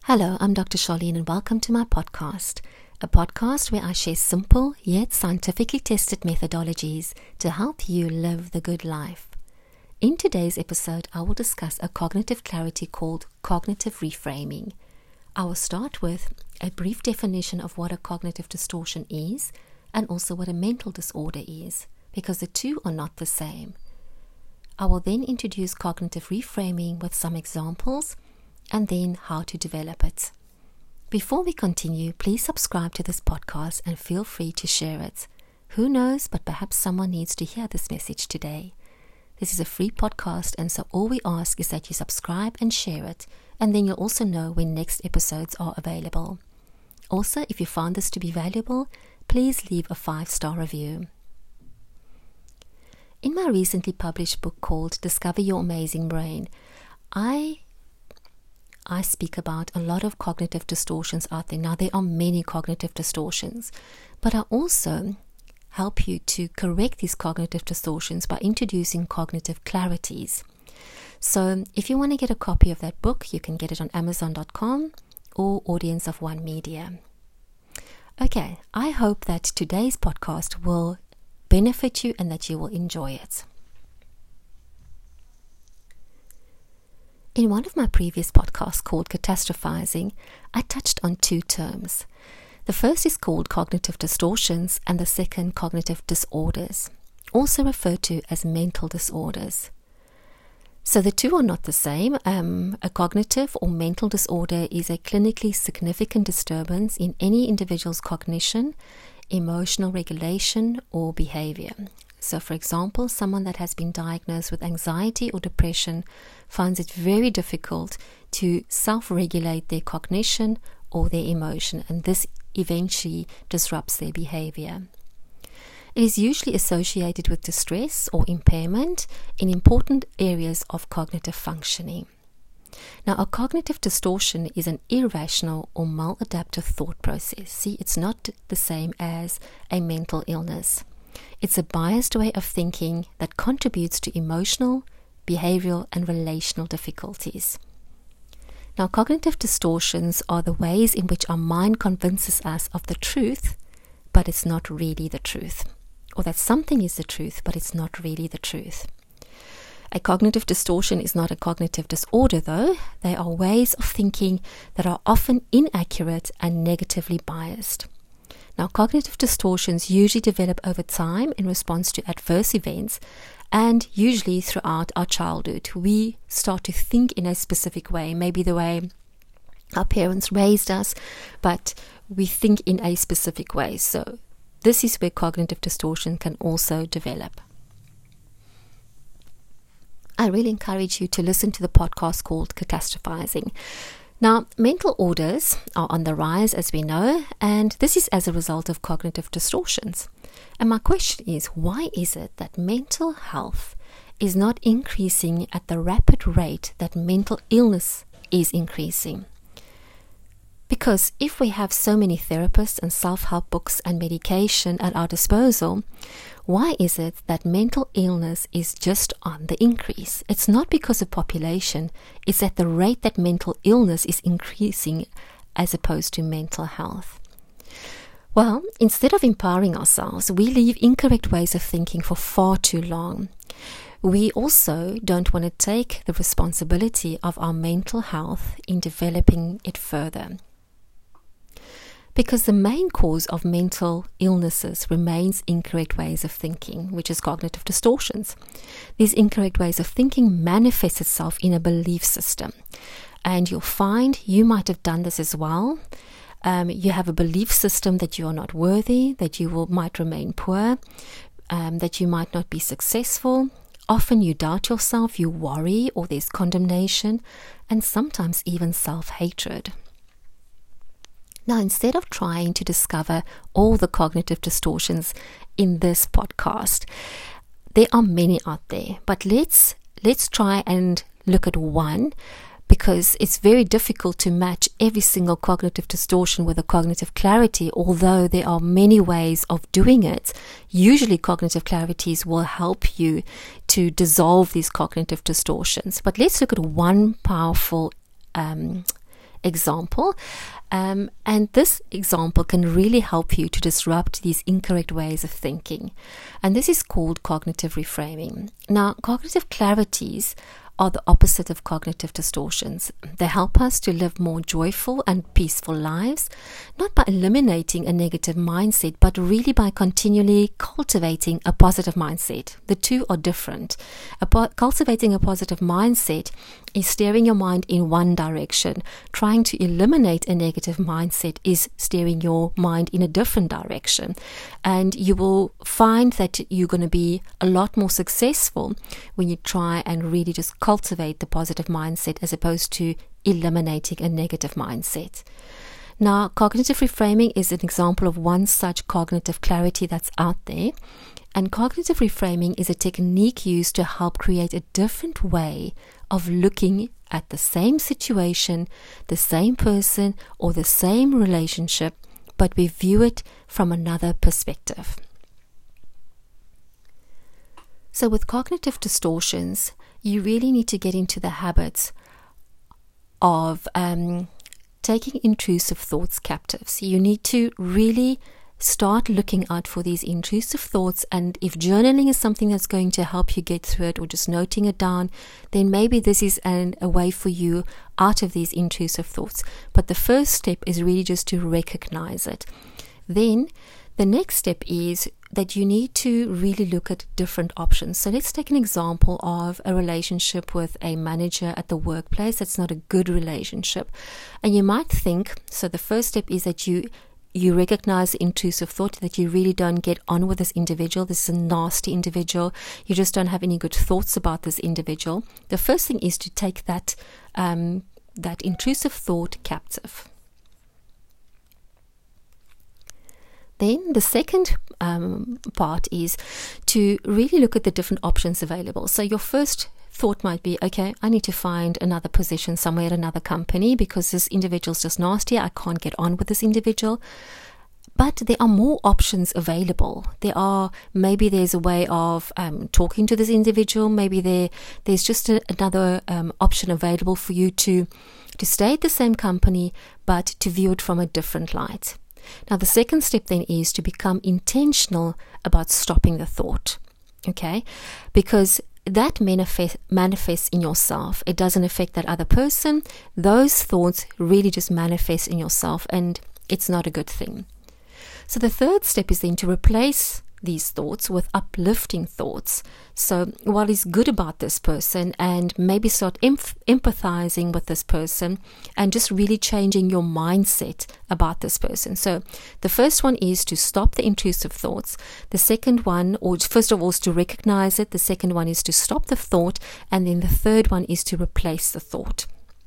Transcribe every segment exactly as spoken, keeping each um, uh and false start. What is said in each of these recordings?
Hello, I'm Doctor Charlene and welcome to my podcast, a podcast where I share simple yet scientifically tested methodologies to help you live the good life. In today's episode, I will discuss a cognitive clarity called cognitive reframing. I will start with a brief definition of what a cognitive distortion is and also what a mental disorder is, because the two are not the same. I will then introduce cognitive reframing with some examples and then how to develop it. Before we continue, please subscribe to this podcast and feel free to share it. Who knows, but perhaps someone needs to hear this message today. This is a free podcast, and so all we ask is that you subscribe and share it, and then you'll also know when next episodes are available. Also, if you found this to be valuable, please leave a five-star review. In my recently published book called Discover Your Amazing Brain, I I speak about a lot of cognitive distortions out there. Now, there are many cognitive distortions, but I also help you to correct these cognitive distortions by introducing cognitive clarities. So if you want to get a copy of that book, you can get it on amazon dot com or Audience of One Media. Okay, I hope that today's podcast will benefit you and that you will enjoy it. In one of my previous podcasts called Catastrophizing, I touched on two terms. The first is called cognitive distortions and the second cognitive disorders, also referred to as mental disorders. So the two are not the same. Um, a cognitive or mental disorder is a clinically significant disturbance in any individual's cognition, emotional regulation, or behavior. So, for example, someone that has been diagnosed with anxiety or depression finds it very difficult to self-regulate their cognition or their emotion, and this eventually disrupts their behavior. It is usually associated with distress or impairment in important areas of cognitive functioning. Now, a cognitive distortion is an irrational or maladaptive thought process. See, it's not the same as a mental illness. It's a biased way of thinking that contributes to emotional, behavioral, and relational difficulties. Now, cognitive distortions are the ways in which our mind convinces us of the truth, but it's not really the truth. Or that something is the truth, but it's not really the truth. A cognitive distortion is not a cognitive disorder, though. They are ways of thinking that are often inaccurate and negatively biased. Now, cognitive distortions usually develop over time in response to adverse events, and usually throughout our childhood. We start to think in a specific way, maybe the way our parents raised us, but we think in a specific way. So this is where cognitive distortion can also develop. I really encourage you to listen to the podcast called Catastrophizing. Now, mental orders are on the rise, as we know, and this is as a result of cognitive distortions. And my question is, why is it that mental health is not increasing at the rapid rate that mental illness is increasing? Because if we have so many therapists and self-help books and medication at our disposal, why is it that mental illness is just on the increase? It's not because of population, it's at the rate that mental illness is increasing as opposed to mental health. Well, instead of empowering ourselves, we leave incorrect ways of thinking for far too long. We also don't want to take the responsibility of our mental health in developing it further. Because the main cause of mental illnesses remains incorrect ways of thinking, which is cognitive distortions. These incorrect ways of thinking manifest itself in a belief system. And you'll find you might have done this as well. Um, you have a belief system that you are not worthy, that you will might remain poor, um, that you might not be successful. Often you doubt yourself, you worry, or there's condemnation, and sometimes even self-hatred. Now, instead of trying to discover all the cognitive distortions in this podcast, there are many out there, but let's let's try and look at one, because it's very difficult to match every single cognitive distortion with a cognitive clarity, although there are many ways of doing it. Usually cognitive clarities will help you to dissolve these cognitive distortions. But let's look at one powerful um, example. Um, and this example can really help you to disrupt these incorrect ways of thinking. And this is called cognitive reframing. Now, cognitive clarities are the opposite of cognitive distortions. They help us to live more joyful and peaceful lives, not by eliminating a negative mindset, but really by continually cultivating a positive mindset. The two are different. A po- cultivating a positive mindset is steering your mind in one direction. Trying to eliminate a negative mindset is steering your mind in a different direction. And you will find that you're going to be a lot more successful when you try and really just cultivate the positive mindset as opposed to eliminating a negative mindset. Now, cognitive reframing is an example of one such cognitive clarity that's out there. And cognitive reframing is a technique used to help create a different way of looking at the same situation, the same person, or the same relationship, but we view it from another perspective. So with cognitive distortions, you really need to get into the habits of um, taking intrusive thoughts captive. So you need to really start looking out for these intrusive thoughts, and if journaling is something that's going to help you get through it, or just noting it down, then maybe this is an, a way for you out of these intrusive thoughts. But the first step is really just to recognize it. Then the next step is that you need to really look at different options. So let's take an example of a relationship with a manager at the workplace. That's not a good relationship. And you might think, so the first step is that you you recognize the intrusive thought, that you really don't get on with this individual. This is a nasty individual. You just don't have any good thoughts about this individual. The first thing is to take that um, that intrusive thought captive. Then the second um, part is to really look at the different options available. So your first thought might be, okay, I need to find another position somewhere at another company because this individual's just nasty. I can't get on with this individual. But there are more options available. There are, maybe there's a way of um, talking to this individual. Maybe there there's just a, another um, option available for you to, to stay at the same company, but to view it from a different light. Now, the second step then is to become intentional about stopping the thought, okay? Because that manifest, manifests in yourself. It doesn't affect that other person. Those thoughts really just manifest in yourself, and it's not a good thing. So the third step is then to replace these thoughts with uplifting thoughts. So what is good about this person, and maybe start emph- empathizing with this person and just really changing your mindset about this person. So the first one is to stop the intrusive thoughts. The second one, or first of all, is to recognize it. The second one is to stop the thought. And then the third one is to replace the thought.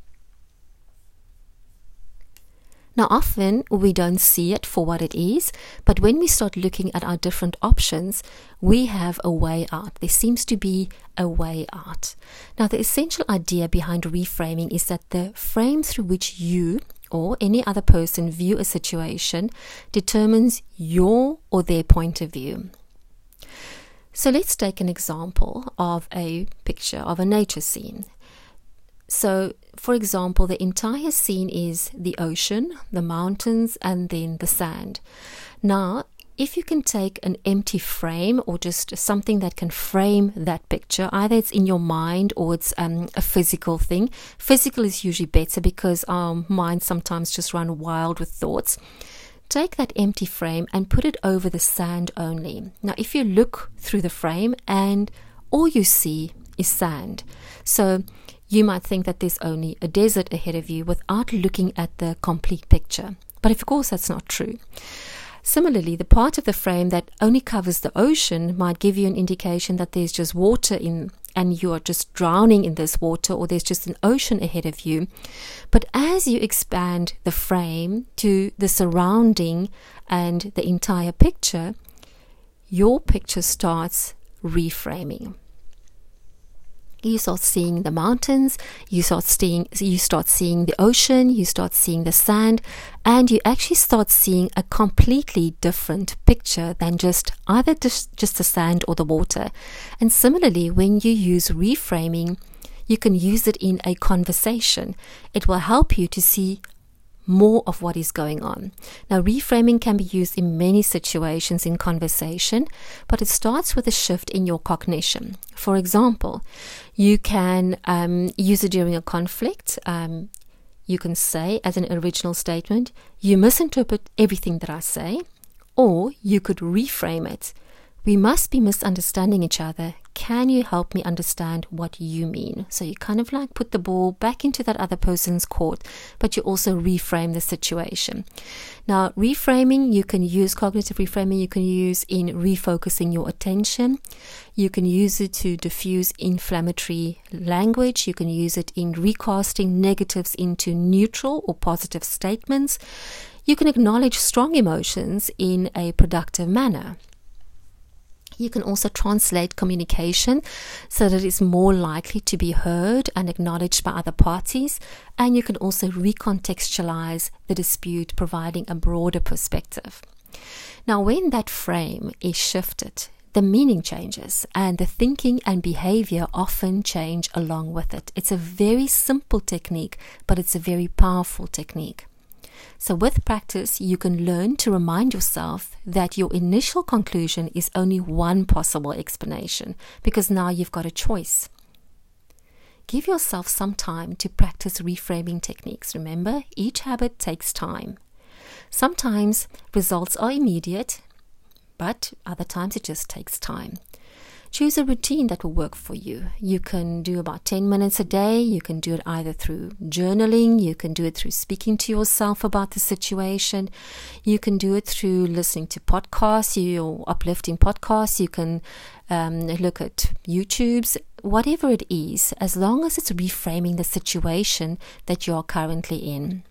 Now, often we don't see it for what it is, but when we start looking at our different options, we have a way out. There seems to be a way out. Now, the essential idea behind reframing is that the frame through which you or any other person view a situation determines your or their point of view. So let's take an example of a picture of a nature scene. So, for example, the entire scene is the ocean, the mountains, and then the sand. Now, if you can take an empty frame or just something that can frame that picture, either it's in your mind or it's um, a physical thing. Physical is usually better because our minds sometimes just run wild with thoughts. Take that empty frame and put it over the sand only. Now, if you look through the frame and all you see is sand, so you might think that there's only a desert ahead of you without looking at the complete picture. But of course, that's not true. Similarly, the part of the frame that only covers the ocean might give you an indication that there's just water in, and you are just drowning in this water, or there's just an ocean ahead of you. But as you expand the frame to the surrounding and the entire picture, your picture starts reframing. You start seeing the mountains, you start seeing, you start seeing the ocean, you start seeing the sand, and you actually start seeing a completely different picture than just either just, just the sand or the water. And similarly, when you use reframing, you can use it in a conversation. It will help you to see more of what is going on. Now, reframing can be used in many situations in conversation, but it starts with a shift in your cognition. For example, you can um, use it during a conflict. Um, you can say as an original statement, "You misinterpret everything that I say," or you could reframe it. "We must be misunderstanding each other. Can you help me understand what you mean?" So you kind of like put the ball back into that other person's court, but you also reframe the situation. Now, reframing, you can use cognitive reframing, you can use in refocusing your attention. You can use it to diffuse inflammatory language. You can use it in recasting negatives into neutral or positive statements. You can acknowledge strong emotions in a productive manner. You can also translate communication so that it's more likely to be heard and acknowledged by other parties. And you can also recontextualize the dispute, providing a broader perspective. Now, when that frame is shifted, the meaning changes and the thinking and behavior often change along with it. It's a very simple technique, but it's a very powerful technique. So with practice, you can learn to remind yourself that your initial conclusion is only one possible explanation, because now you've got a choice. Give yourself some time to practice reframing techniques. Remember, each habit takes time. Sometimes results are immediate, but other times it just takes time. Choose a routine that will work for you. You can do about ten minutes a day. You can do it either through journaling. You can do it through speaking to yourself about the situation. You can do it through listening to podcasts, your uplifting podcasts. You can um, look at YouTubes, whatever it is, as long as it's reframing the situation that you are currently in.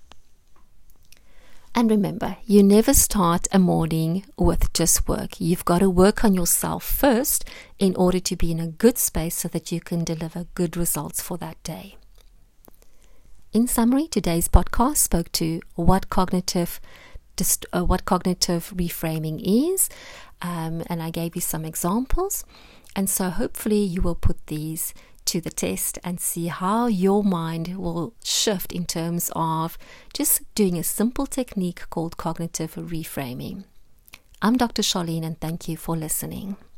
And remember, you never start a morning with just work. You've got to work on yourself first in order to be in a good space so that you can deliver good results for that day. In summary, today's podcast spoke to what cognitive dist- uh, what cognitive reframing is, um, and I gave you some examples. And so hopefully you will put these to the test and see how your mind will shift in terms of just doing a simple technique called cognitive reframing. I'm Doctor Charlene, and thank you for listening.